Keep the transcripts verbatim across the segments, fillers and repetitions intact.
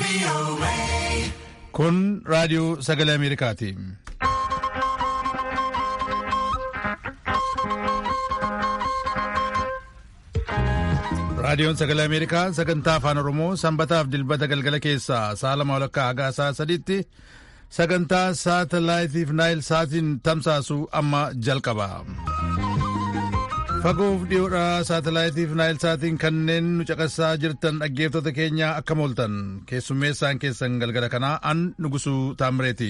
Kun raadiyoo sagalee Ameerikaati. Raadiyoon sagalee Ameerikaa sagantaa afaan Oromoo sanbataaf dilbata galgala keessaa sa'a lama walakkaa haga sa'a sadiitti sagantaa saatalaayitiif naayil saatiin tamsaasu amma jalqaba. Fagoof dhiyoodhaa saatalaayitiif naayil saatiin kanneen nu caqasaa jirtan dhaggeeffattoota keenya akkam ooltan keessummeessaan keessan galgala kanaa an Nugusuu Taamreeti.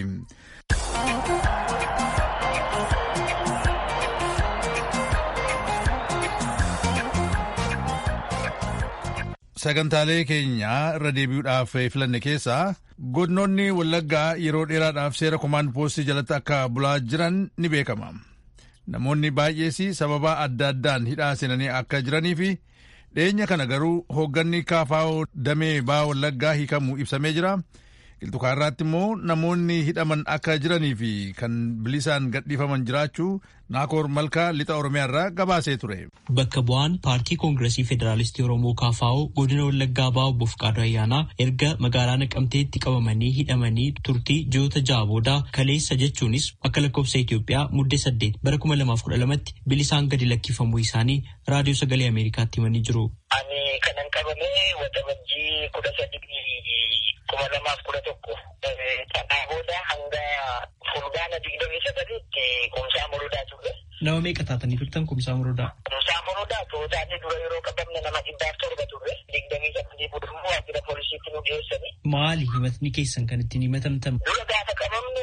Sagantaalee keenya irra deebi'uudhaaf filanne keessaa godinoonni Wallaggaa yeroo dheeraadhaaf seera komaand poostii jalatti akka bulaa jiran ni beekama. Namoonni baay'ees sababa adda addaan hidhaa seenanii akka jiranii fi dhiyeenya kana garuu hoogganni kaafaa'oo damee ba'aa Wallaggaa hiikamuu ibsamee jira. Qilxukaarraatti immoo namoonni hidhaman akka jiranii fi kan bilisaan gadhiifaman jiraachuu Naakoor Malkaa lixa Oromiyaarraa gabaasee ture. Bakka bu'aan paartii Koongireesii Federaalistii Oromoo kaafaa'oo godina Wallaggaa ba'aa obbo Fiqaaduu Ayyaanaa erga magaalaa Naqamteetti qabamanii hidhamanii turtii ji'oota ja'a booda kaleessa jechuunis akka lakkoofsa Itoophiyaa muddee saddeet bara kuma lamaaf kudha lamatti bilisaan gadi lakkifamuu isaanii raadiyoo sagalee Ameerikaatti himanii jiru. Ani kanan qabame waxabajjii kudha sadii kuma lamaaf kudha tokko kanaa booda hanga fulbaana digdamii sagaliitti kumsaa morodaa ture. Nama meeqa taatanii turtan kumsaa morodaa? Kumsaa morodaa tootaanii dura yeroo qabamne nama dhibbaaf torba turre digdamii sagalii budurmoo waajjira poolisiitti nu dhiyeessanii. Maali himatni keessan kan ittiin himatamtan? Dura gaafa qabamne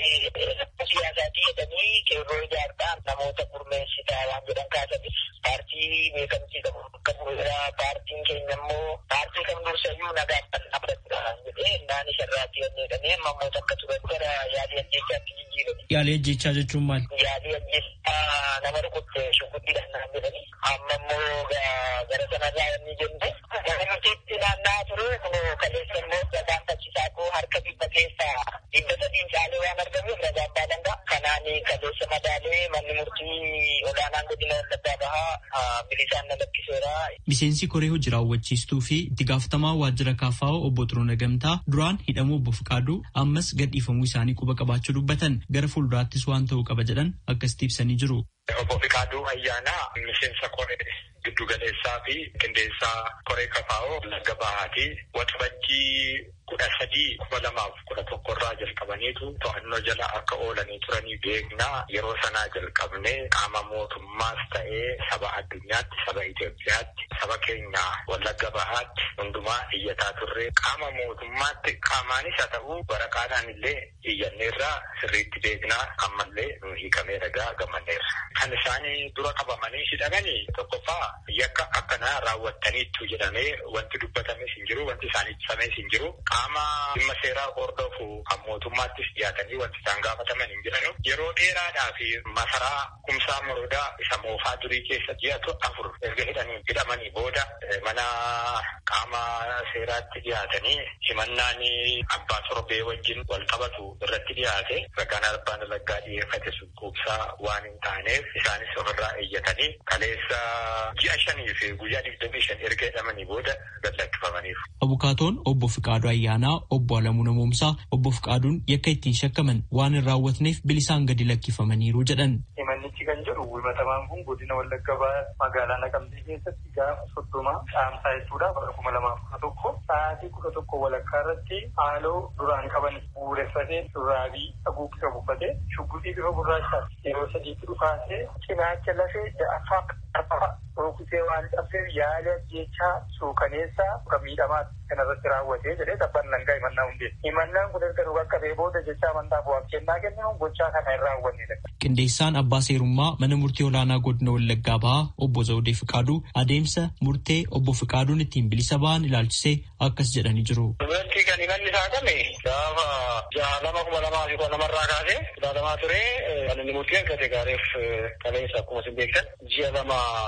siyaasaatii jedhanii qeerroo ijaartaa namoota gurmeessitaa waan jedhan kaasanii paartii beekamtii qabu akka bu'uuraa paartiin keenya immoo paartii kam dursayyuu nagaaf kan dhaabbatudha jedhee naani sharraatti jedhanii mammoota akka turan gara yaalii ajjeechaatti jijjiirani. Yaalii ajjeechaa jechuun maali? Yaalii ajjeechaa nama rukutte shugubbiidhaan naan jedhanii amma immoo gara sanarraa inni jenne gara nutiitti naanna'aa ture kunoo kaleessa immoo ragaan fachisaa koo harka dhibba keessaa dhibba sadiin caalee waan argameef ragaan baalangaa kanaanii kaleessa madaalee manni murtii olaanaan godina Wallaggaa bahaa bilisaan na lakkiseera. Miseensi koree hojii raawwachiistuu fi itti gaafatamaa waajjira kaafaa'oo obbo Xuruuna Gamtaa duraan hidhamuu obbo Fiqaaduu ammas gadhiifamuu isaanii quba qabaachuu dubbatan gara fuulduraattis waan ta'uu qaba jedhan akkasitti ibsanii jiru. Obbo Fiqaaduu Ayyaanaa miseensa koree giddu galeessaa fi qindeessaa koree kaafaa'oo Wallagga bahaati. Waxabajjii kudha sadii kuma lamaaf kudha tokkorraa jalqabaniitu to'annoo jala akka oolanii turanii beeknaa. Yeroo sanaa jalqabnee qaama mootummaas ta'ee saba addunyaatti saba Itoophiyaatti saba keenya Wallagga bahaatti hundumaa iyyataa turre qaama mootummaatti qaamaanis haa ta'uu waraqaadhaan illee iyyanneerraa sirriitti beeknaa ammallee nu hiikamee ragaa gammanneerra. Kan isaanii dura qabamanii hidhamanii tokkoffaa yakka akkanaa raawwattaniittu jedhamee wanti dubbatames hin jiru wanti isaanii ibsames hin jiru. Qaama dhimma seeraa hordofu kan mootummaattis dhiyaatanii wanti isaan gaafataman hin jiranu. Yeroo dheeraadhaa fi masaraa kumsaa morodaa isa moofaa durii keessa dhiyaatu afur erga hidhanii hidhamanii booda mana qaama seeraatti dhiyaatanii himannaan abbaa torbee wajjin wal qabatu irratti dhiyaate ragaan abbaan alangaa dhiyeeffate sun quubsaa waan hin taaneef isaanis ofirraa eeyyatanii kaleessa ji'a shanii fi guyyaa digdamii shan erga hidhamanii booda gad lakkifamaniiru. Abukaatoon obbo Fiqaaduu Ayyaanaa obbo Alamuu Namoomsaa obbo Fiqaaduun yakka ittiin shakkaman waan hin raawwatneef bilisaan gadi lakkifamaniiru jedhan. Himannichi kan jedhu himatamaan kun godina Wallagga bahaa magaalaa Naqamtee keessatti gaafa soddoma dhaamsaa jechuudha bara kuma lamaaf kudha tokko sa'aatii kudha tokko walakkaa irratti haaloo duraan qaban bu'uureffatee shurraabii haguuggisa uffatee shugguxii bifa gurraachaa yeroo sadiitti dhufaasee cinaacha lafee ja'affaa qarqara rukutee waan cabseef yaala ajjeechaa suukaneessaa kan miidhamaa kanarratti raawwatee jedhee tabbaan langaa himannaa hundee. Himannaan kun erga dhugaa qabee booda jecha amantaa bu'aaf kennaa kennuun gochaa kana hin raawwannedha. Qindeessaan abbaa seerummaa mana murtii olaanaa godina Wallaggaa bahaa obbo Zawudee Fiqaaduu adeemsa murtee obbo Fiqaaduun ittiin bilisa ba'an ilaalchisee akkas jedhanii jiru. Dubartii kan himanni isaa kame gaafa jaha lama kuma lamaa fi kudha lamarraa kaasee ilaalamaa ture kan inni murtii argate gaariif kaleessa akkuma isin beektan ji'a lama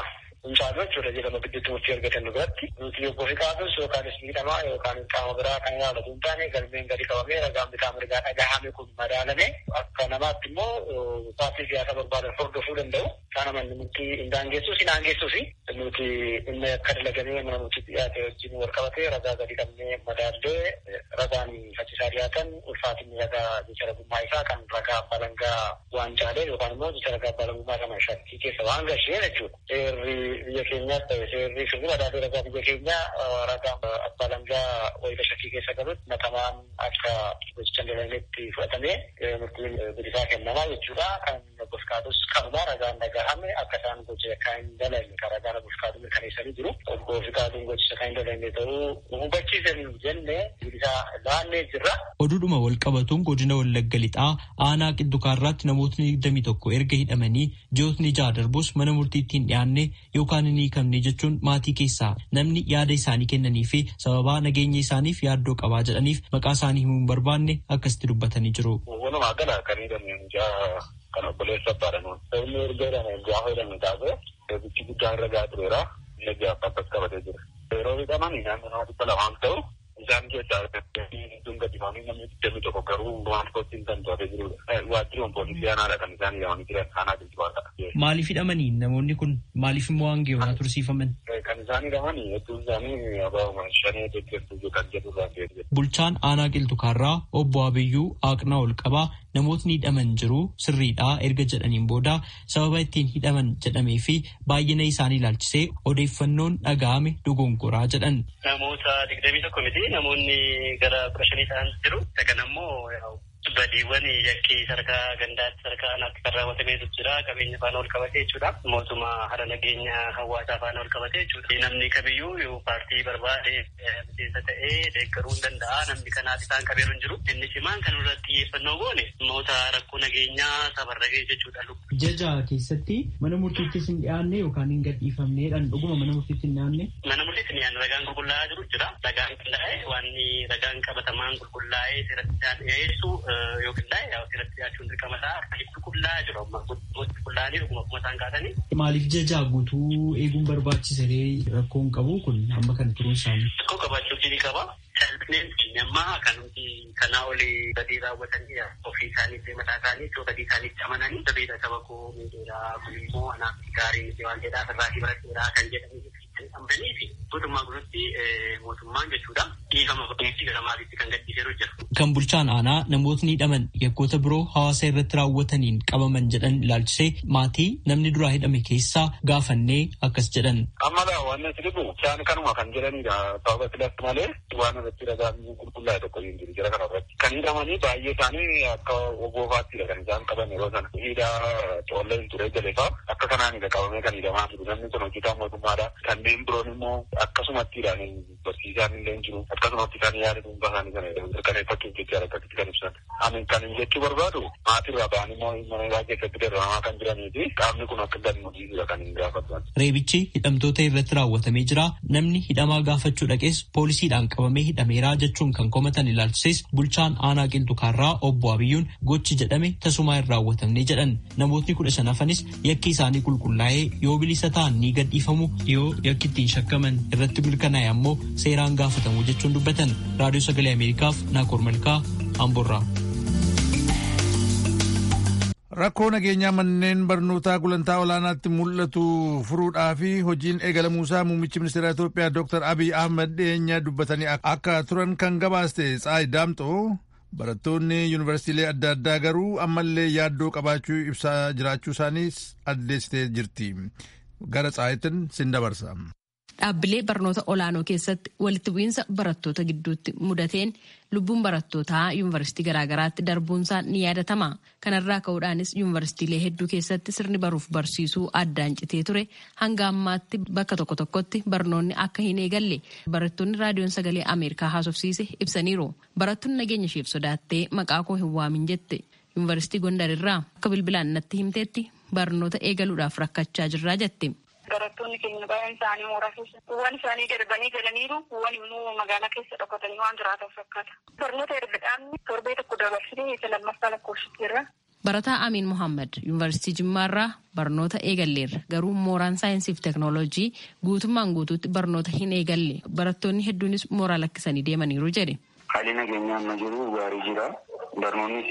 Inshaallah jechuudha jedhama biddeetti murtii argatan duratti nuti obbo Fiqaadus yookaanis miidhamaa yookaan qaama biraa kan ilaalatu hin taane galmeen gadi qabamee ragaan bitaa mirgaa dhagahame kun madaalame akka namaatti immoo paartii siyaasaa barbaadan hordofuu danda'u. Kana manni murtii hin daangeessus hin aangeessus nuti inni akka dalagamee mana murtii dhiyaate wajjin wal qabatee ragaa gadi qabnee madaallee ragaan faccisaa dhiyaatan ulfaatinni ragaa jecha ragummaa isaa kan ragaa abbaa alangaa waan caalee yookaan immoo jecha ragaa abbaa alangummaa kana shakkii keessa waan gashee jechuudha. Seerri biyya keenyaas ta'e seerri fi madaallee ragaa biyya keenyaa ragaa abbaa alangaa wayita shakkii keessa galutti matamaan akka gocha dalameetti fudhatamee murtiin bilisaa kennamaa jechuudha. Kan Fiqaadus kanuma ragaan dhagahame akka isaan gocha kan hin dalagne kan ragaan Fiqaaduu mirkaneessanii jiru. Obbo Fiqaaduun gocha kan hin dalagne ta'uu hubachiisan jennee bilisaa laannee jirra. Oduudhuma wal qabatuun godina Wallagga Lixaa aanaa Qiddukaarraatti namootni digdamii tokko erga hidhamanii ji'ootni ja'a darbus mana murtiitti hin dhiyaanne yookaan hin hiikamne jechuun maatii keessaa namni yaada isaanii kennanii fi sababaa nageenya isaaniif yaaddoo qabaa jedhaniif maqaa isaanii himuu hin barbaanne akkasitti dubbatanii jiru. Walumaa gala kan hidhamne kan obboleessa abbaadhanuun. Sabni erga hidhamee gaafa hidhamne taasise eebichi guddaa irra gahaa tureera. Inni gaafa akkas qabatee jira. Yeroo hidhaman naannoo dhibba lamaan ta'u isaan keessaa hedduun gadi faanii namni digdamii tokko garuu waan kottiin kan to'atee jirudha. Waajjiroon poolisii aanaadha kan isaan hidhamanii jiran aanaa Qiddukaarraa. Maaliif hidhamanii namoonni kun maaliif immoo hangeewwaa tursiifaman? Kan isaan hidhamanii hedduun isaanii abaa'uma shanee deeggartuu kan jedhurraa ta'e. Bulchaan aanaa Qilxukaarraa obbo Abiyyuu Aaqnaa ol qabaa namootni hidhaman jiru sirriidhaa erga jedhaniin booda sababa ittiin hidhaman jedhamee fi baay'ina isaanii ilaalchisee odeeffannoon dhaga'ame dogongoraa jedhan. Namoota digdamii tokko miti namoonni gara kudha shanii ta'an jiru. Dagan ammoo badiiwwan yakkii sarkaa gandaatti sarkaa aanaatti kan raawwatamee jira. Qabeenya faana ol qabatee jechuudha. Mootummaa haala nageenya hawaasaa faana ol qabatee jechuudha. Namni kamiyyuu yoo paartii barbaade miseensa ta'ee deeggaruu hin danda'a. Namni kanaaf isaan qabeeru hin jiru. Inni cimaan kan irratti xiyyeeffannoo goone namoota rakkoo nageenyaa safarra ga'e jechuudha. Jaja keessatti mana murtiittis hin dhiyaanne yookaan hin gadhiifamneedhaan dhuguma mana murtiitti hin dhiyaanne. Mana murtiitti hin dhiyaanne ragaan qulqullaa'aa jiru jira. Ragaan qindaa'e waan ragaan qabatamaan qulqullaa'ee seeratti dhiyeessu yookiin illee asirratti dhiyaachuun dirqama ta'a. Qulqullaa'aa jiru amma qulqullaa'anii dhuguma kuma isaan kaasanii. Maaliif jajaa guutuu eeguun barbaachisee rakkoon qabu kun amma kana turuun isaanii? Rakkoo qabaachuuf ni qaba. Salphineen ammaa kan nuti kanaa olii badii raawwatanii ofii isaaniitti mataa isaanii iddoo badii isaaniitti amananii sabeedha saba koo miidheeraa kun immoo anaaf gaarii miti waan jedhaa sirraatii baradheeraa kan jedhanii hambanii fi mootummaa guututti mootummaan jechuudha dhiifama qotiinsi gara maaliitti kan gadhiiseeru jira. Kan bulchaan aanaa namootni hidhaman yakkoota biroo hawaasa irratti raawwataniin qabaman jedhan ilaalchisee maatii namni duraa hidhame keessaa gaafannee akkas jedhan. Ammalaa waan natti dhibu isaan kanuma kan jedhanidha. Sababa filatti malee waan irratti ragaan qulqullaa'e tokko hin jiru jira kana irratti. Kan hidhamanii baay'ee isaanii akka ogoofaatti kan isaan qaban yeroo sana. Hidhaa xoollee hin ture jaleefaa akka kanaanidha qabamee kan hidhamaa jiru. Namni kun hojjetaa mootummaadha. Kanneen biroon immoo akkasumattiidhaan barsiisaan illee hin jiru. Akkasumatti kan yaada dhuunfaa isaanii kana mirkaneeffachuuf jecha akkasitti kan ibsan. Ani kan hin jechuu barbaadu maatirraa ba'anii immoo mana isaa keessatti darbamaa kan jiranii fi qaamni kun akka gadi dhiisudha kan hin gaafatan. Reebichi hidhamtoota irratti raawwatamee jira. Namni hidhamaa gaafachuu dhaqes poolisiidhaan qabamee hidhameeraa jechuun kan komatan ilaalchises bulchaan aanaa Qilxukaarraa obbo Abiyyuun gochi jedhame tasumaa hin raawwatamne jedhan. Namootni kudha shan hafanis yakki isaanii qulqullaa'ee yoo bilisa ta'an ni gadhiifamu yoo yakki ittiin shakkaman irratti mirkanaa'e ammoo seeraan gaafatamu jechuun dubbatan. Raadiyoo Sagalee Ameerikaaf Naakoor Malkaa Amborraa. Rakkoo nageenyaa manneen barnootaa gulantaa olaanaatti mul'atu furuudhaa fi hojiin eegalamuusaa muummichi ministeera Itoophiyaa Dooktar Abiy Ahmed dhiyeenya dubbatanii akka turan kan gabaaste Tsaayi Daamxoo barattoonni yuunivarsiitiilee adda addaa garuu ammallee yaaddoo qabaachuu ibsaa jiraachuu isaaniis addeessitee jirti. Gara Tsaayitiin sin dabarsa. Dhaabbilee barnoota olaanoo keessatti walitti bu'iinsa barattoota gidduutti mudateen lubbuun barattootaa yuunivarsiitii garaagaraatti darbuunsaan ni yaadatama. Kanarraa ka'uudhaanis yuunivarsiitiilee hedduu keessatti sirni baruuf barsiisuu addaan citee ture hanga ammaatti bakka tokko tokkotti barnoonni akka hin eegalle barattoonni raadiyoon sagalee Ameerikaa haasofsiise ibsaniiru. Barattoonni nageenya isheef sodaattee maqaa koo hin waamin jette. Yuunivarsiitii Gondarirraa akka bilbilaan natti himteetti barnoota eegaluudhaaf rakkachaa jirraa jette. Barattoonni keenya baay'een isaanii mooraa keessa kuuwwan isaanii darbanii galaniiru kuuwwan immoo magaalaa keessa dhokatanii waan jiraatan fakkaata. Barnoota erga dhaabni torbee tokko dabarsinee isa lammaffaa lakkoofsitti irra Barataa Amiin Muhammad Yuunivarsiitii Jimmaarraa barnoota eegalleerra garuu mooraan saayinsii fi teeknooloojii guutummaan guutuutti barnoota hin eegalle barattoonni hedduunis mooraa lakkisanii deemaniiru jedhe. Haalli nageenyaa amma jiru gaarii jira. Barnoonni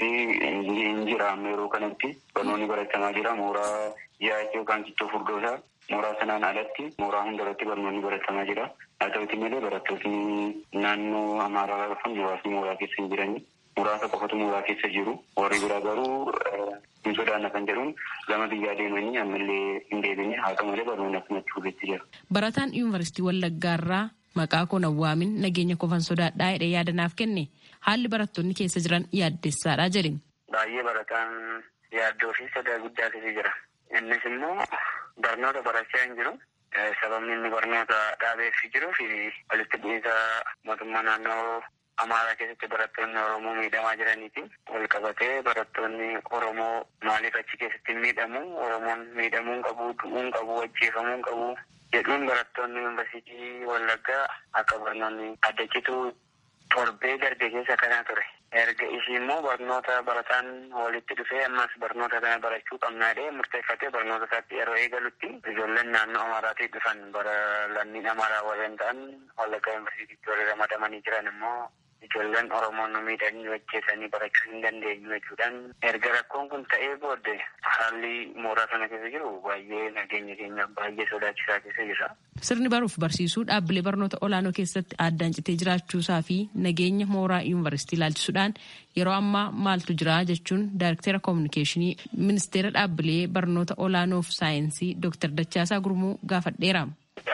hin jira amma yeroo kanatti barnoonni baratamaa jira. Mooraa yaa'ii yookaan kittoo furdoosaa mooraa sanaan alatti mooraa hundarratti barnoonni baratamaa jira. Haa ta'uuti malee barattoonni naannoo Amaaraa dhufan muraasni mooraa keessa hin jirani. Muraasa qofatu mooraa keessa jiru. Warri biraa garuu hin sodaanna kan jedhuun gama biyyaa deemanii ammallee hin deebine haa ta'u malee barnoonni akkumatti hubetti jira. Barataan Yuunivarsiitii Wallaggaarraa maqaa koo nawwaamin nageenya qofan sodaadhaa jedhee yaada naaf kenne haalli barattoonni keessa jiran yaaddessaadha jedhe. Baay'ee barataan yaaddoo fi sodaa guddaa keessa jira. Innis immoo barnoota barachaa hin jiru. Sababni inni barnoota dhaabeef jiruu fi walitti bu'iinsa mootummaa naannoo Amaaraa keessatti barattoonni Oromoo miidhamaa jiraniiti. Wal qabatee barattoonni Oromoo maaliif achi keessatti miidhamu? Oromoon miidhamuu hin qabu, du'uu hin qabu, ajjeefamuu hin qabu jedhuun barattoonni Yuunivarsiitii Wallaggaa akka barnoonni addachitu torbee darbe keessa kana ture. Erga ishii immoo barnoota barataan walitti dhufee ammas barnoota kana barachuu qabnaadhee murteeffatee barnoota isaatti yeroo eegalutti ijoolleen naannoo Amaaraatii dhufan bara lammiin Amaaraa warreen ta'an Wallaggaa Yuunivarsiitiitti warri ramadamanii jiran immoo ijoolleen Oromoon nu miidhanii ajjeesanii barachuu hin dandeenyu jechuudhaan erga rakkoon kun ta'ee booddee haalli mooraa sana keessa jiru baay'ee nageenya keenya baay'ee sodaachisaa keessa jira. Sirni baruuf barsiisuu dhaabbilee barnoota olaanoo keessatti addaan citee jiraachuusaa fi nageenya mooraa yuunivarsiitii ilaalchisuudhaan yeroo ammaa maaltu jira jechuun daayirektara koominikeeshinii ministeera dhaabbilee barnoota olaanoof saayinsii Dooktar Dachaasaa Gurmuu gaafadheera.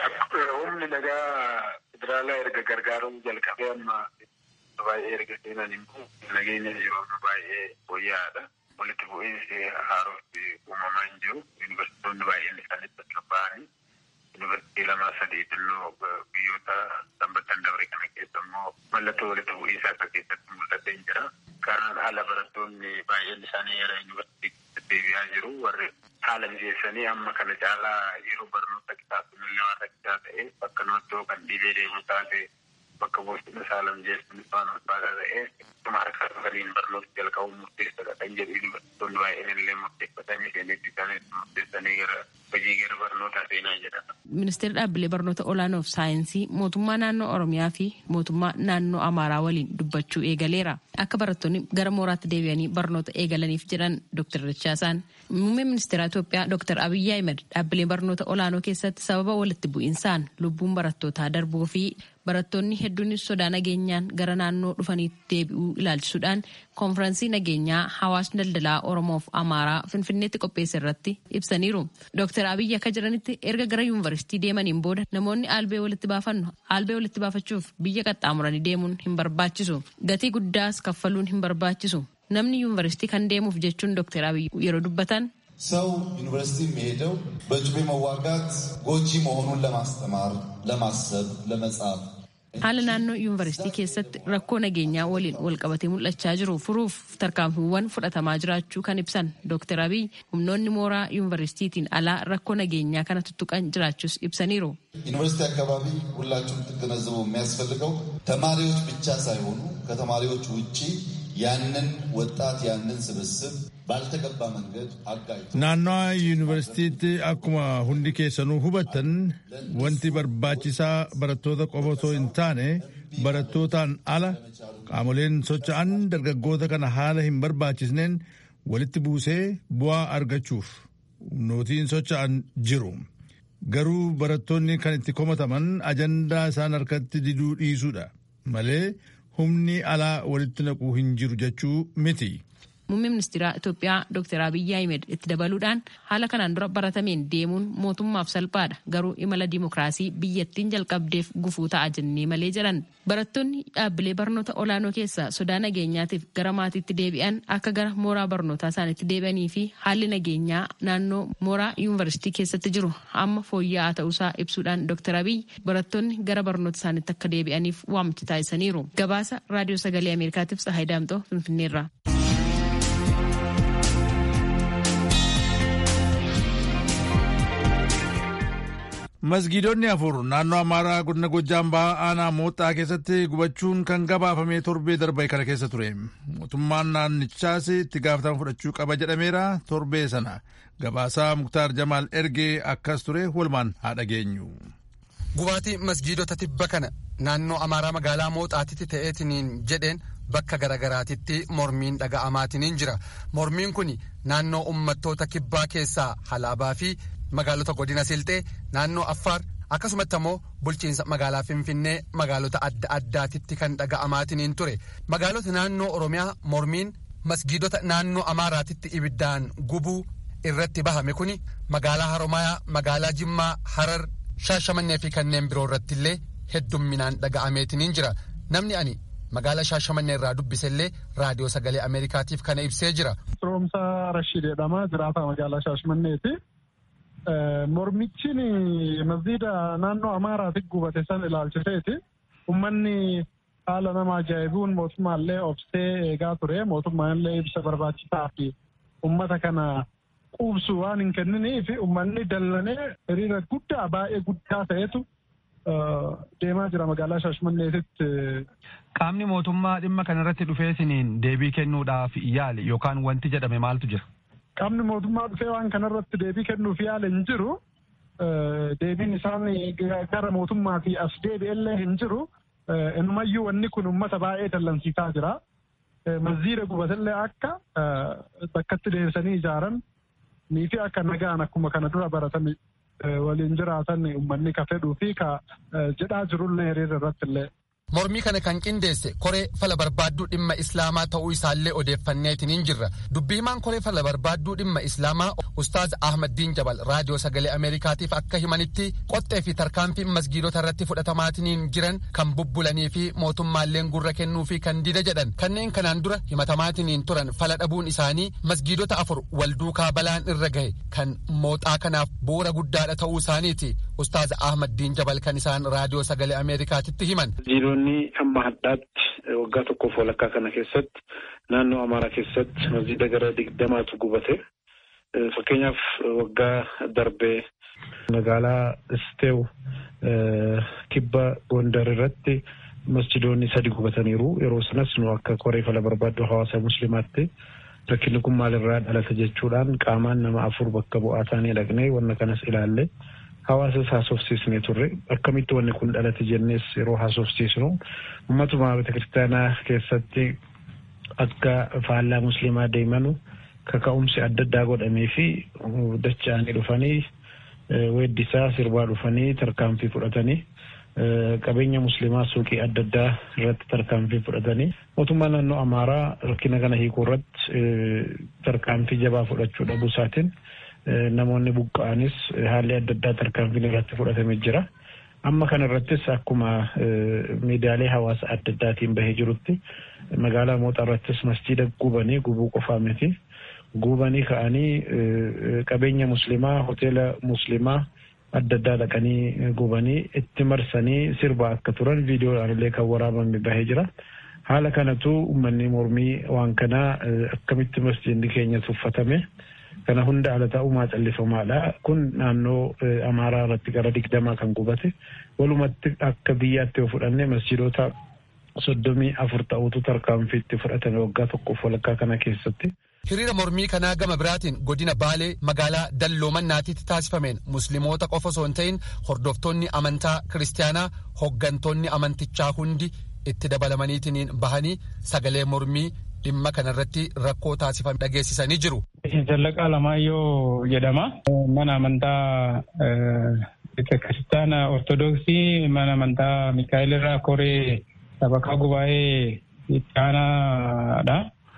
Humni nagaa federaalaa erga gargaaruun jalqabee amma baay'ee erga seenan immoo nageenya yeroo baay'ee fooyya'aadha. Walitti bu'iinsi haarootti uumamaa hin jiru. Yuunivarsiitonni baay'een isaaniitti akka ba'anii yuunivarsiitii lamaa sadii illoo biyyoota sanbatan dabre kana keessa immoo mallattoo walitti bu'iinsaa akka keessatti mul'atee hin jira. Kanaan haala barattoonni baay'een isaanii yeroo yuunivarsiitii deebi'aa jiru. Warri haala mijeessanii amma kana caalaa yeroo barnoota kitaabni waan rakkisaa ta'e bakka noottoo kan dhiibee deemuu taate bakka boostina saala mijeessuun waan ulfaataa ta'e akkuma harkaa waliin barnoota jalqabuun murteessaadha kan jedhu yuunivarsiitonni baay'een illee murteeffatanii seenetti isaanii murteessanii gara hojii gara barnootaa seenaa jedhama. Ministeerri dhaabbilee barnoota olaanoof saayinsii mootummaa naannoo Oromiyaa fi mootummaa naannoo Amaaraa waliin dubbachuu eegaleera. Akka barattoonni gara mooraatti deebi'anii barnoota eegalaniif jedhan Dooktar Dachaasaan muummee ministeera Itoophiyaa Dooktar Abiyyi Ahmed dhaabbilee barnoota olaanoo keessatti sababa walitti bu'insaan lubbuun barattootaa darbuu fi barattoonni hedduun sodaa nageenyaan gara naannoo dhufaniitti deebi'uu ilaalchisuudhaan konfiraansii nageenyaa hawaasni daldalaa Oromoof Amaaraa Finfinneetti qopheesse irratti ibsaniiru. Dooktar Abiyyi akka jiranitti erga gara yuunivarsiitii deemaniin booda namoonni albee walitti baafannu albee walitti baafachuuf biyya qaxxaamuranii deemuun hin barbaachisu. Gatii guddaas kaffaluun hin barbaachisu. Namni yuunivarsiitii kan deemuuf jechuun Dooktar Abiyyi yeroo dubbatan ሰው ዩኒቨርሲቲ የሚሄደው በጩቤ መዋጋት ጎጂ መሆኑን ለማስተማር፣ ለማሰብ፣ ለመጻፍ haala naannoo yuunivarsiitii keessatti rakkoo nageenyaa waliin walqabatee mul'achaa jiru furuuf tarkaanfiiwwan fudhatamaa jiraachuu kan ibsan Dooktar Abiyyi humnoonni mooraa yuunivarsiitiitiin alaa rakkoo nageenyaa kana tuttuqan jiraachuus ibsaniiru. ዩኒቨርሲቲ አካባቢ ሁላችሁም ትገነዘቡ የሚያስፈልገው ተማሪዎች ብቻ ሳይሆኑ ከተማሪዎች ውጪ ያንን ወጣት ያንን ስብስብ ባልተገባ መንገድ አጋይ ናኖ ዩኒቨርሲቲ አኩማ ሁንዲ ኬሰኑ ሁበተን ወንቲ በርባቺሳ በረቶታ ቆፎቶ እንታኔ በረቶታን አላ ቃሞሌን ሶቻአን ደርገጎተ ከነ ሀለ ሂን በርባቺስኔን ወልት ቡሴ ቡዋ አርገቹፍ ኖቲን ሶቻአን ጅሩ ገሩ በረቶኒ ከንቲ ኮመተመን አጀንዳ ሳን አርከት ዲዱ ዲሱዳ መሌ humni alaa walitti naquu hin jiru jechuu miti. Muummee ministeera Itoophiyaa Dooktar Abiyyi Ahmed itti dabaluudhaan haala kanaan dura baratameen deemuun mootummaaf salphaadha garuu imala dimokiraasii biyyattiin jalqabdeef gufuu ta'a jennee malee jedhan. Barattoonni dhaabbilee barnoota olaanoo keessa sodaa nageenyaatiif gara maatiitti deebi'an akka gara mooraa barnootaa isaaniitti deebi'anii fi haalli nageenyaa naannoo mooraa yuunivarsiitii keessatti jiru amma fooyya'aa ta'uusaa ibsuudhaan Dooktar Abiyyi barattoonni gara barnoota isaaniitti akka deebi'aniif waamicha taasisaniiru. Gabaasa Raadiyoo Sagalee Ameerikaatiif Tsahaay Daamxoo Finfinneerraa. Masgiidonni afur naannoo Amaaraa godina Gojjaam Bahaa aanaa Mooxaa keessatti gubachuun kan gabaafame torbee darbe kana keessa ture. Mootummaan naannichaas itti gaafatama fudhachuu qaba jedhameera. Torbee sana gabaasaa Muktaar Jamaal ergee akkas ture walumaan haa dhageenyu. Gubaatii masgiidota tibba kana naannoo Amaaraa magaalaa Mooxaatitti ta'eetiniin jedheen bakka garagaraatitti mormiin dhaga'amaatiniin jira. Mormiin kun naannoo uummattoota kibbaa keessaa Halaabaa fi magaalota godina Silxee, naannoo Affaar akkasumatti ammoo bulchiinsa magaalaa Finfinnee magaalota adda addaatitti kan dhaga'amaatiniin ture. Magaalota naannoo Oromiyaa mormiin masgiidota naannoo Amaaraatitti ibiddaan gubuu irratti bahame kuni magaalaa Haromayaa, magaalaa Jimmaa, Harar, Shaashamannee fi kanneen biroo irratti illee heddumminaan dhaga'ameetiniin jira. Namni ani magaalaa Shaashamannee irraa dubbisellee raadiyoo sagalee Ameerikaatiif kana ibsee jira. Roomsaa Rashid jedhama, jiraataa magaalaa Shaashamanneeti. Mormichi masjiida naannoo Amaaraatti gubate san ilaalchiseeti. Uummanni haala nama ajaa'ibuun mootummaallee obsee eegaa ture. Mootummaallee ibsa barbaachisaa fi uummata kana quubsu waan hin kenniniif uummanni dallanee hiriira guddaa baay'ee guddaa ta'etu deemaa jira magaalaa Shaashamanneetitti. Qaamni mootummaa dhimma kanarratti dhufeesiniin deebii kennuudhaaf yaale yookaan wanti jedhame maaltu jira? Qaamni mootummaa dhufee waan kanarratti deebii kennuuf yaale hin jiru. Deebiin isaan gara mootummaa fi as deebi'ellee hin jiru. Inumayyuu wanni kun uummata baay'ee dallansiisaa jira. Masjiida gubatellee akka bakkatti deebisanii ijaaran nii fi akka nagaan akkuma kana dura baratanii waliin jiraatan uummanni ka fedhuu fi ka jedhaa jirullee hiriira irratti illee. Mormii kana kan qindeesse koree fala barbaadduu dhimma islaamaa ta'uu isaallee odeeffanneetiniin jirra. Dubbii himaan koree fala barbaadduu dhimma islaamaa Ustaaz Ahmaddiin Jabal raadiyoo sagalee Ameerikaatiif akka himanitti qoxxee fi tarkaanfii masgiidota irratti fudhatamaatiniin jiran kan bubbulanii fi mootummaalleen gurra kennuu fi kan dida jedhan. Kanneen kanaan dura himatamaatiniin turan fala dhabuun isaanii masgiidota afur wal duukaa balaan irra gahe kan mooxaa kanaaf bu'uura guddaadha ta'uu isaaniiti. Ustaaz Ahmaddiin Jabal kan isaan raadiyoo sagalee Ameerikaatitti himan. Masjiidonni amma haddaatti waggaa tokkoof walakkaa kana keessatti naannoo Amaaraa keessatti masjiida gara digdamaatu gubate. Fakkeenyaaf waggaa darbee magaalaa Isteew kibba Gondar irratti masjiidonni sadi gubataniiru. Yeroo sanas nu akka koree fala barbaaddu hawaasa muslimaatti rakkinni kun maalirraa dhalata jechuudhaan qaamaan nama afur bakka bu'aa taanee dhaqnee wanna kanas ilaalle. Hawaasa haasofsiisnee turre akkamitti wanni kun dhalate jennees yeroo haasofsiisnu uummatuma beeta kiristaanaa keessatti akka faallaa musliimaa deemanu kaka'umsi adda addaa godhamee fi dacha'anii dhufanii weeddisaa sirbaa dhufanii tarkaanfii fudhatanii qabeenya musliimaa suuqii adda addaa irratti tarkaanfii fudhatanii mootummaa naannoo Amaaraa rakkina kana hiikuu irratti tarkaanfii jabaa fudhachuu dhabuu isaatiin namoonni buqqa'anis haalli adda addaa tarkaanfiin irratti fudhatamee jira. Amma kana irrattis akkuma miidiyaalee hawaasa adda addaatiin bahee jirutti magaalaa Mooxaa irrattis masjiida gubanii gubuu qofaa miti. Gubanii ka'anii qabeenya musliimaa hoteela musliimaa adda addaa dhaqanii gubanii itti marsanii sirbaa akka turan viidiyoodhaan illee kan waraabame bahee jira. Haala kanatu uummanni mormii waan kanaa akkamitti masjiidni keenya tuffatame. Kana hunda ala ta'umaa callifamaadha. Kun naannoo Amaaraa irratti gara digdamaa kan gubate. Walumatti akka biyyaatti yoo fudhanne masjiidota soddomii afur ta'utu tarkaanfiitti fudhatame waggaa tokkoof walakkaa kana keessatti. Hiriira mormii kanaa gama biraatiin godina Baalee magaalaa Dalloomannaatitti taasifameen musliimoota qofa osoo hin ta'in hordoftoonni amantaa kiristaanaa hooggantoonni amantichaa hundi itti dabalamaniitiin bahanii sagalee mormii dhimma kanarratti rakkoo taasifame dhageessisanii jiru. Jallaqaa Lamaayyoo jedhama. Mana amantaa kiristaana ortodoksii mana amantaa Mikaa'el irraa koree sabakaa gubaa'ee itti aanaadha.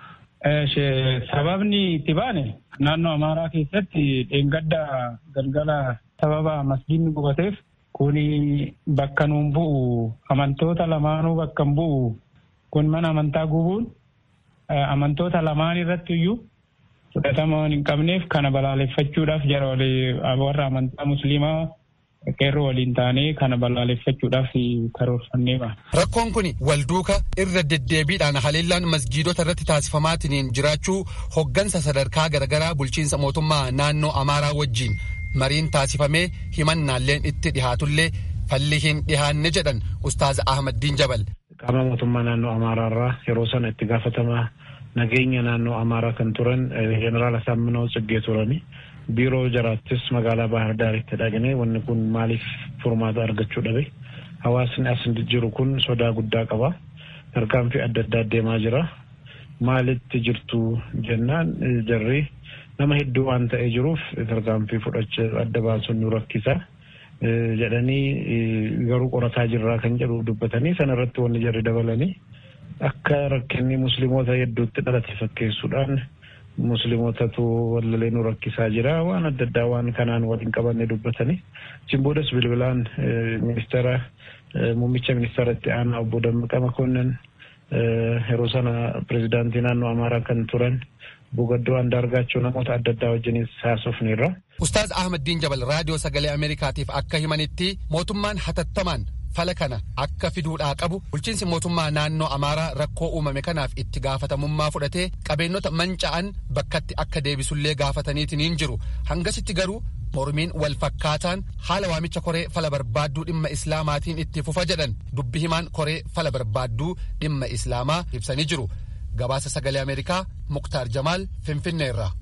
Sababni itti baane naannoo Amaaraa keessatti dheengadda galgala sababa masjiidni gubateef kuni bakka nuun bu'u amantoota lamaanuu bakka hin bu'u kun mana amantaa gubuun amantoota lamaan irratti iyyuu fudhatama hin qabneef kana balaaleffachuudhaaf jara warra amantaa musliimaa qeerroo waliin taanee kana balaaleffachuudhaaf karoorfannee ba'a. Rakkoon kun walduuka irra deddeebiidhaan haleellaan masjiidota irratti taasifamaatiin jiraachuu hoggansa sadarkaa garaagaraa bulchiinsa mootummaa naannoo Amaaraa wajjin mariin taasifamee himannaalleen itti dhihaatullee falli hin dhihaanne jedhan Ustaaz Ahmaddiin Jabal. Qaama mootummaa naannoo Amaaraarraa yeroo sana itti gaafatamaa nageenya naannoo Amaaraa kan turan Jeneraal Asaaminoo Tsiggee turani. Biiroo jaraattis magaalaa Bahar Daaritti dhaqnee wanni kun maaliif furmaata argachuu dhabe? Hawaasni as jiru kun sodaa guddaa qaba. Tarkaanfii adda addaa deemaa jira. Maalitti jirtu jennaan jarri nama hedduu waan ta'ee jiruuf tarkaanfii fudhachuu adda baasuun nu rakkisa jedhanii garuu qorataa jirraa kan jedhu dubbatanii sanarratti wanni jarri dabalanii akka rakkinni musliimoota hedduutti dhalate fakkeessuudhaan musliimootatu wallalee nu rakkisaa jira waan adda addaa waan kanaan waliin qabanne dubbatanii Jimboodas bilbilaan ministeera muummicha ministeeratti aanaa obbo Dammaqaa Makonnin yeroo sana pirezidaantii naannoo Amaaraa kan turan Bogaddoo Andaargaachoo namoota adda addaa wajjinis haasofneerra. Ustaaz Ahmaddiin Jabal raadiyoo sagalee Ameerikaatiif akka himanitti mootummaan hatattamaan fala kana akka fiduudhaa qabu bulchiinsi mootummaa naannoo Amaaraa rakkoo uumame kanaaf itti gaafatamummaa fudhatee qabeenyota manca'an bakkatti akka deebisullee gaafataniitiin jiru. Hangasitti garuu mormiin wal fakkaataan haala waamicha koree fala barbaadduu dhimma islaamaatiin itti fufa jedhan dubbi himaan koree fala barbaadduu dhimma islaamaa ibsanii jiru. Gabaasa sagalee Ameerikaa Muktaar Jamaal Finfinneerraa.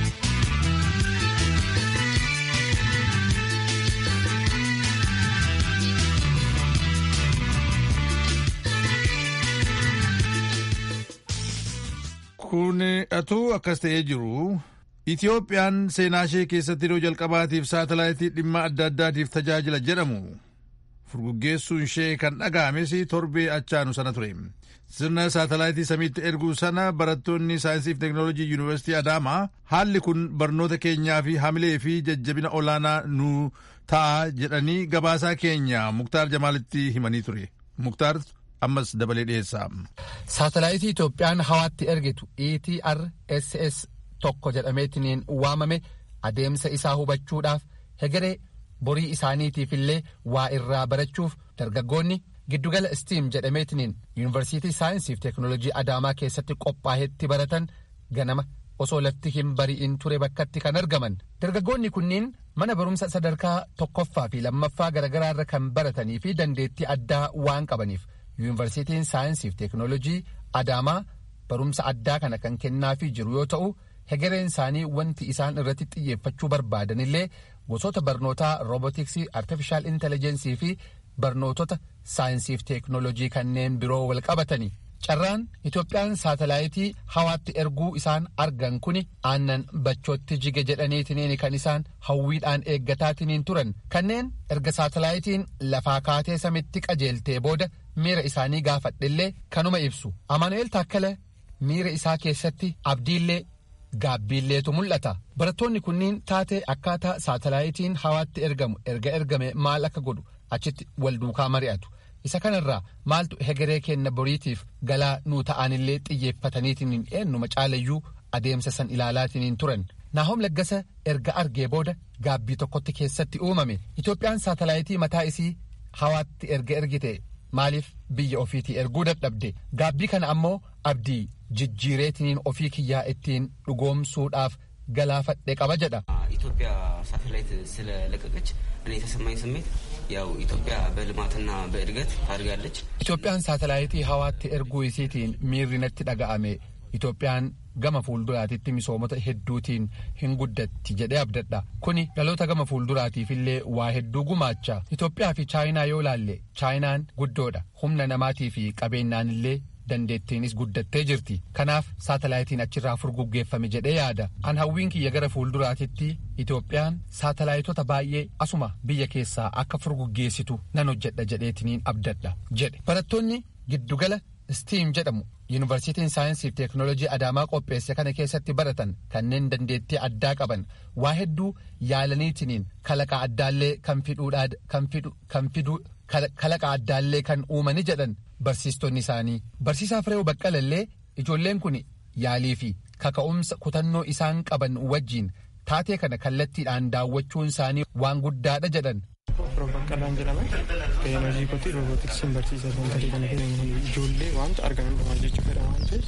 Kun atuu akkas ta'ee jiru Itiyoophiyaan seenaa ishee keessatti yeroo jalqabaatiif saatalaayitii dhimma adda addaatiif tajaajila jedhamu furguggeessuun ishee kan dhaga'ames torbee achaanu sana ture. Sirna saatalaayitii samiitti erguu sana barattoonni saayinsii fi teeknooloojii yuunivarsiitii Adaamaa haalli kun barnoota keenyaa fi hamilee fi jajjabina olaanaa nu ta'a jedhanii gabaasaa keenya Muktaar Jamaalitti himanii ture. Muktaar ammas dabalee dhiyeessa. Saatalaayitii Itoophiyaan hawaatti ergitu E T R S S tokko jedhameetiin waamame adeemsa isaa hubachuudhaaf hegeree borii isaaniitiif illee waa irraa barachuuf dargaggoonni giddugala STEAM jedhameetiin yuunivarsiitii saayinsii fi teeknooloojii Adaamaa keessatti qophaa'etti baratan ganama osoo lafti hin bari'in ture bakkatti kan argaman. Dargaggoonni kunniin mana barumsa sadarkaa tokkoffaa fi lammaffaa garaagaraa irra kan baratanii fi dandeettii addaa waan qabaniif yuunivarsiitiin saayinsii fi teeknooloojii Adaamaa barumsa addaa kana kan kennaafii jiru yoo ta'u hegereen isaanii wanti isaan irratti xiyyeeffachuu barbaadan illee gosoota barnootaa roobootiksii artifishaal intelligensii fi barnootota saayinsii fi teeknooloojii kanneen biroo wal qabatanii. Carraan Itoophiyaan saatalaayitii hawaatti erguu isaan argan kuni aannan bachootti jige jedhaniitiin kan isaan hawwiidhaan eeggataatiin turan kanneen erga saatalaayitiin lafaa kaatee samitti qajeeltee booda miira isaanii gaafadhellee kanuma ibsu. Amaanu'eel Taakkala miira isaa keessatti abdiillee gaabbiilleetu mul'ata. Barattoonni kunniin taatee akkaataa saatalaayitiin hawaatti ergamu erga ergame maal akka godhu achitti wal duukaa mari'atu. Isa kanarraa maaltu hegeree kenna boriitiif galaa nuu ta'anillee xiyyeeffataniitiin eenyuma caalayyuu adeemsa san ilaalaatiin turan. Naahom Laggasa erga argee booda gaabbii tokkotti keessatti uumame. Itoophiyaan saatalaayitii mataa isii hawaatti erga ergite maaliif biyya ofiitii erguu dadhabde? Gaabbii kana ammoo abdii jijjiireetiin ofii kiyyaa ittiin dhugoomsuudhaaf galaafadhe qaba jedha. ኢትዮጵያ ሳተላይት ስለለቀቀች እኔ የተሰማኝ ስሜት ያው ኢትዮጵያ በልማትና በእድገት ታድጋለች። ኢትዮጵያን ሳተላይtii hawaatti erguu isiitiin miirri natti dhaga'ame. Itoophiyaan gama fuulduraatitti misoomota hedduutiin hin guddatti jedhee abdadha. Kuni dhaloota gama fuulduraatiif illee waa hedduu gumaacha. Itoophiyaa fi Chaayinaa yoo laalle Chaayinaan guddoodha. Humna namaatii fi qabeenyaan illee dandeettiinis guddattee jirti. Kanaaf saatalaayitiin achirraa furguggeeffame jedhee yaada. An hawwiin kiyya gara fuulduraatitti Itoophiyaan saatalaayitota baay'ee asuma biyya keessaa akka furguggeessitu nan hojjedha jedheetiniin abdadha jedhe. Barattoonni giddugala STEAM jedhamu yuunivarsiitiin saayinsii fi teeknooloojii Adaamaa qopheesse kana keessatti baratan kanneen dandeettii addaa qaban waa hedduu yaalaniitiniin kalaqa addaallee kan fiduudhaa kan fidu kan fidu kalaqa addaallee kan uumani jedhan barsiistonni isaanii. Barsiisaa Fireew Baqqalallee ijoolleen kun yaalii fi kaka'umsa kutannoo isaan qaban wajjiin taatee kana kallattiidhaan daawwachuun isaanii waan guddaadha jedhan. Baqqalaan jedhama. Teeknooloojii kooti roobootiksiin barsiisaa kan ta'e kan ijoollee wanta argaman dhumaa jechuudha waan ta'eef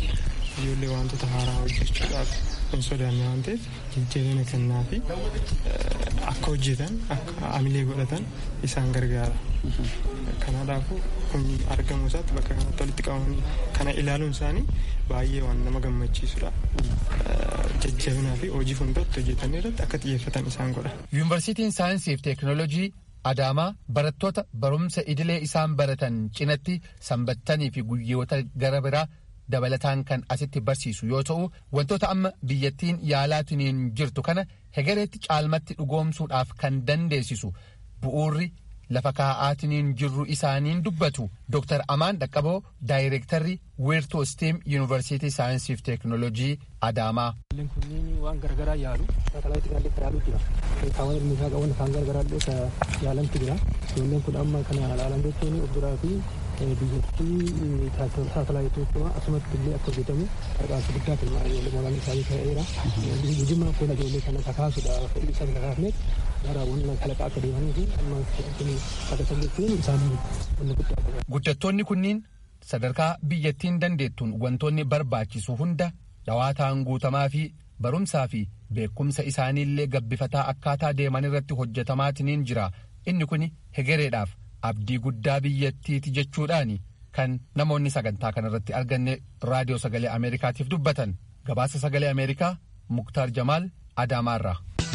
ijoollee wantoota haaraa hojjechuudhaaf hin sodaanne waan ta'eef jajjabina kennaa fi akka hojjetan akka amilee godhatan isaan gargaara. Kanaafuu kun argamu isaatti bakka kanatti walitti qabamanii kana ilaaluun isaanii baay'ee waan nama gammachiisudha. Jajjabinaa fi hojii fuulduratti hojjetan irratti akka xiyyeeffatan isaan godha. Yuunivarsiitiin saayinsii fi teekinooloojii Adaamaa barattoota barumsa idilee isaan baratan cinatti sanbattanii fi guyyoota gara biraa dabalataan kan asitti barsiisu yoo ta'u wantoota amma biyyattiin yaalaatiin jirtu kana hegereetti caalmatti dhugoomsuudhaaf kan dandeessisu bu'uurri lafa kaa'aatiin jirru isaaniin dubbatu Dooktar Amaan Dhaqqaboo daayireektarri wiirtuu steem yuunivarsiitii saayinsii fi teekinooloojii Adaamaa. Kunniin waan garagaraa yaalu saatalaayiti gaallee yaaluu jira. Kaawwan ilmiisaa qaban kan garagaraa yaalamtu jira. Ijoolleen kun amma kana ilaalan jechuun of duraa fi biyyattii saatalaayitootuma asumatti illee akka hojjetamu qarqaarsa guddaa kenna ijoollee moolaan isaanii ta'eera. Gujimaa fuula ijoollee kana kakaasuudhaaf isaan kakaafneef gara wanna kalaqaa akka deemanii fi amma akkasuma jechuun isaanii wanna guddaa qaba. Guddattoonni kunniin sadarkaa biyyattiin dandeettuun wantoonni barbaachisu hunda dhawaataan guutamaa fi barumsaa fi beekumsa isaaniillee gabbifataa akkaataa deeman irratti hojjetamaatiin jira. Inni kun hegereedhaaf abdii guddaa biyyattiiti jechuudhaan kan namoonni sagantaa kanarratti arganne raadiyoo sagalee Ameerikaatiif dubbatan. Gabaasa sagalee Ameerikaa Muktaar Jamaal Adaamaarraa.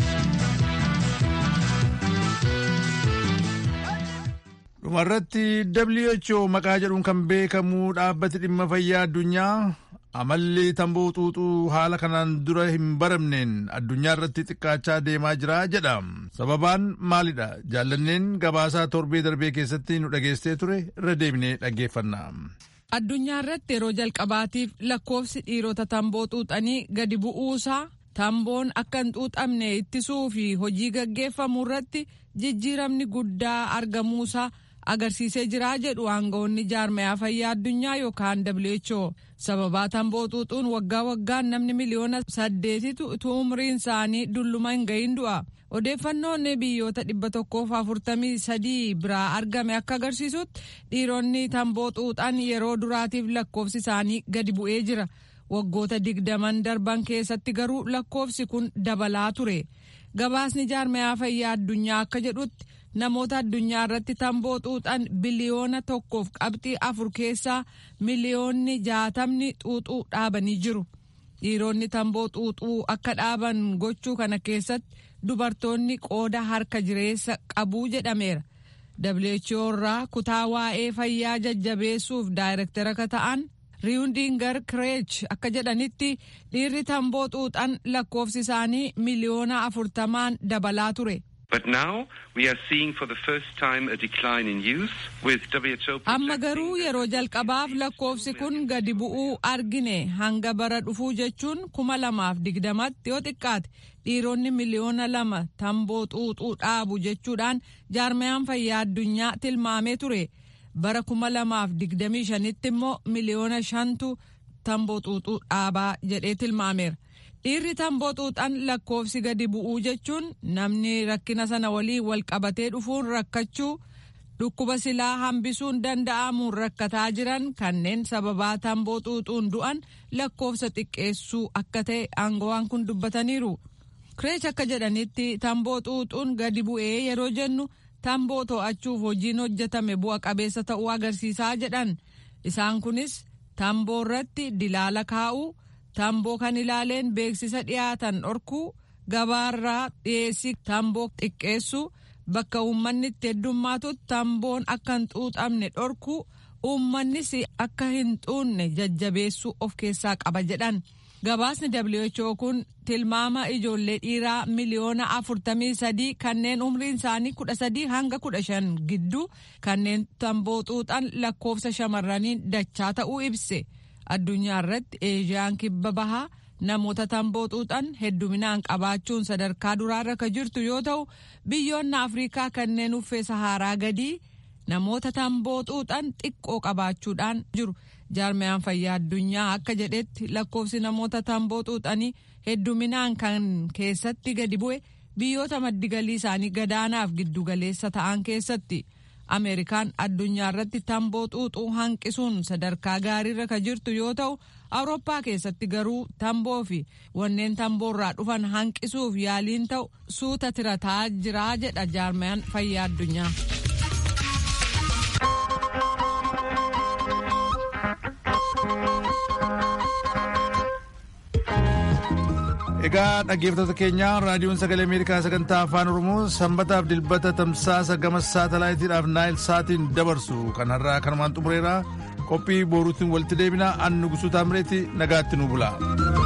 Dhumarratti W H O maqaa jedhuun kan beekamu dhaabbati dhimma fayyaa addunyaa amalli tamboo xuuxuu haala kanaan dura hin baramneen addunyaa irratti xiqqaachaa deemaa jira jedha. Sababaan maalidha? Jaallanneen gabaasaa torbee darbee keessatti nu dhageessee ture irra deebinee dhaggeeffanna. Addunyaa irratti yeroo jalqabaatiif lakkoofsi dhiirota tamboo xuuxanii gadi bu'uusaa tamboon akka hin xuuxamne ittisuu fi hojii gaggeeffamu irratti jijjiiramni guddaa argamuusaa agarsiisee jira jedhu aangawoonni jaarmayaa fayyaa addunyaa yookaan W H O. Sababaa tamboo xuuxuun waggaa waggaan namni miliyoona saddeetitu utuu umriin isaanii dulluma hin gahin du'a. Odeeffannoon biyyoota dhibba tokkoof afurtamii sadii biraa argame akka agarsiisutti dhiironni tamboo xuuxan yeroo duraatiif lakkoofsi isaanii gadi bu'ee jira. Waggoota digdaman darban keessatti garuu lakkoofsi kun dabalaa ture. Gabaasni jaarmayaa fayyaa addunyaa akka jedhutti namoota addunyaa irratti tamboo xuuxan biliyoona tokkoof qabxii afur keessaa miliyoonni jaatamni xuuxuu dhaabanii jiru. Dhiironni tamboo xuuxuu akka dhaaban gochuu kana keessatti dubartoonni qooda harka jireessa qabuu jedhameera. W H O irraa kutaa waa'ee fayyaa jajjabeessuuf daayirektara akka ta'an Riiwundiingar Kireech akka jedhanitti dhiirri tamboo xuuxan lakkoofsi isaanii miliyoona afurtamaan dabalaa ture. But now we are seeing for the first time a decline in youth with W H O. Amma garuu yeroo jalqabaaf lakkoofsi kun gadi bu'uu argine hanga bara dhufuu jechuun kuma lamaaf digdamatti yoo xiqqaate dhiironni miliyoona lama tamboo xuuxuu dhaabu jechuudhaan jaarmayaan fayyaa addunyaa tilmaamee ture. Bara kuma lamaaf digdamii shanitti immoo miliyoona shantu tamboo xuuxuu dhaabaa jedhee tilmaameera. Dhiirri tamboo xuuxan lakkoofsi gadi bu'uu jechuun namni rakkina sana waliin wal qabatee dhufuun rakkachuu dhukkuba silaa hambisuun danda'amuun rakkataa jiran kanneen sababaa tamboo xuuxuun du'an lakkoofsa xiqqeessuu akka ta'e aangawaan kun dubbataniiru. Kireech akka jedhanitti tamboo xuuxuun gadi bu'ee yeroo jennu tamboo to'achuuf hojiin hojjetame bu'a qabeessa ta'uu agarsiisaa jedhan. Isaan kunis tamboo irratti dilaala kaa'uu. Tamboo kan ilaaleen beeksisa dhiyaatan dhorkuu, gabaarraa dhiyeessii tamboo xiqqeessuu, bakka uummanni itti heddummaatutti tamboon akka hin xuuxamne dhorkuu, uummannis akka hin xuunne jajjabeessuu of keessaa qaba jedhan. Gabaasni W H O kun tilmaama ijoollee dhiiraa miliyoona afurtamii sadii kanneen umriin isaanii kudha sadii hanga kudha shan gidduu kanneen tamboo xuuxan lakkoofsa shamarraniin dachaa ta'uu ibse. Addunyaa irratti Eeshiyaan kibba bahaa namoota tamboo xuuxan hedduminaan qabaachuun sadarkaa duraarra kan jirtu yoo ta'u biyyoonni Afrikaa kanneen uffee Saharaa gadii namoota tamboo xuuxan xiqqoo qabaachuudhaan jiru. Jaarmayaan fayyaa addunyaa akka jedhetti lakkoofsi namoota tamboo xuuxanii hedduminaan kan keessatti gadi bu'e biyyoota maddigalii isaanii gadaanaaf giddugaleessa ta'an keessatti. Ameerikaan addunyaa irratti tamboo xuuxuu hanqisuun sadarkaa gaariirra ka jirtu yoo ta'u, Awurooppaa keessatti garuu tamboo fi wanneen tamboorraa dhufan hanqisuuf yaaliin ta'u suuta tirataa jiraa jedha jaarmayaan fayyaa addunyaa. Egaa dhaggeeffattoota keenya raadiyoon sagalee Ameerikaa sagantaa afaan Oromoo sanbataaf dilbata tamsaasa gama saatalaayitiidhaaf naayil saatiin dabarsu kan har'aa kanumaan xumureera. Qophii boruutiin walitti deebina. An Nugusuu Taamireeti nagaatti nu bula.